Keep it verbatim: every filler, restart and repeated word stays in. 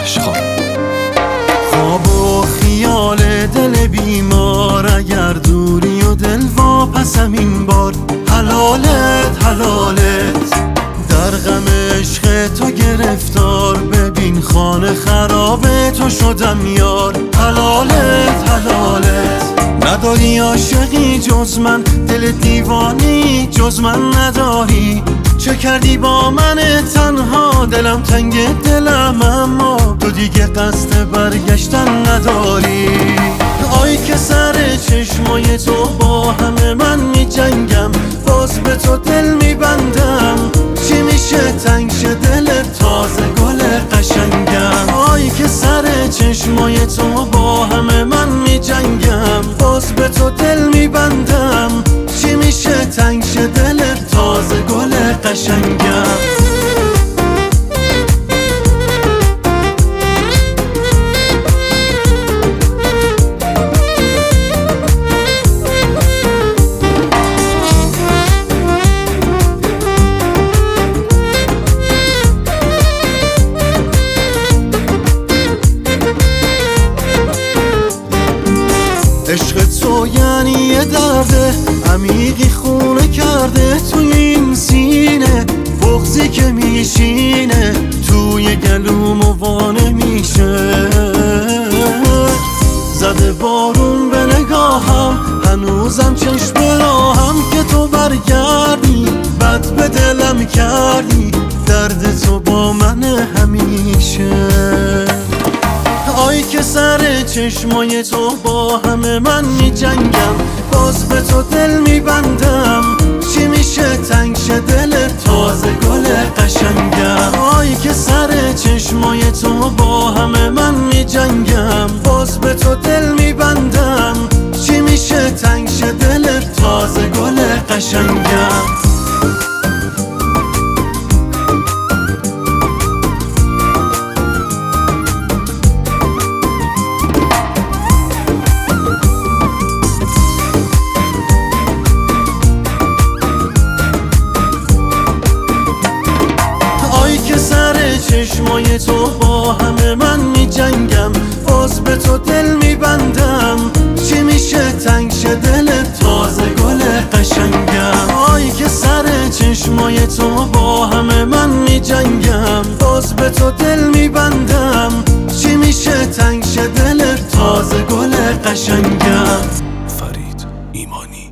عشقا. خواب و خیال دل بیمار، اگر دوری و دل واپسم این بار. حلالت حلالت در غم عشق تو گرفتار، ببین خانه خراب تو شدم یار. حلالت حلالت نداری عاشقی جز من، دل دیوانی جز من نداری. چه کردی با من تنها، دلم تنگ دلم اما تو دیگه قصد برگشتن نداری. آی که سر چشمای تو با همه من می جنگم، باز به تو دل می بندم. چی میشه تنگ شه دلت تازه گل قشنگم. آی که سر چشمای تو با همه من می جنگم، باز به تو دل می بندم. چی میشه تنگ شه دلت تازه گل قشنگم. عشق تو یعنی یه درده عمیقی خونه کرده توی این سینه. بغضی که میشینه توی گلوم و وانه میشه. زده بارون به نگاهم، هنوزم چشم راهم که تو برگردی. بد به دلم کردی، درد تو با من همیشه. آی که سر چشمای تو با همه من می جنگم، باز به تو دل می بندم. چی میشه تنگ شه دلت تازه گل قشنگم. آی که سر چشمای تو با همه من می جنگم، باز به تو دل می بندم. چی میشه تنگ شه دلت تازه گل قشنگم. چشمای تو با همه من می جنگم، باز به تو دل می بندم. چی میشه تنگ شه دلت تازه گل قشنگم. آی که سر چشمای تو با همه من می جنگم، باز به تو دل می بندم. چی میشه تنگ شه دلت تازه گل قشنگم. فرید ایمانی.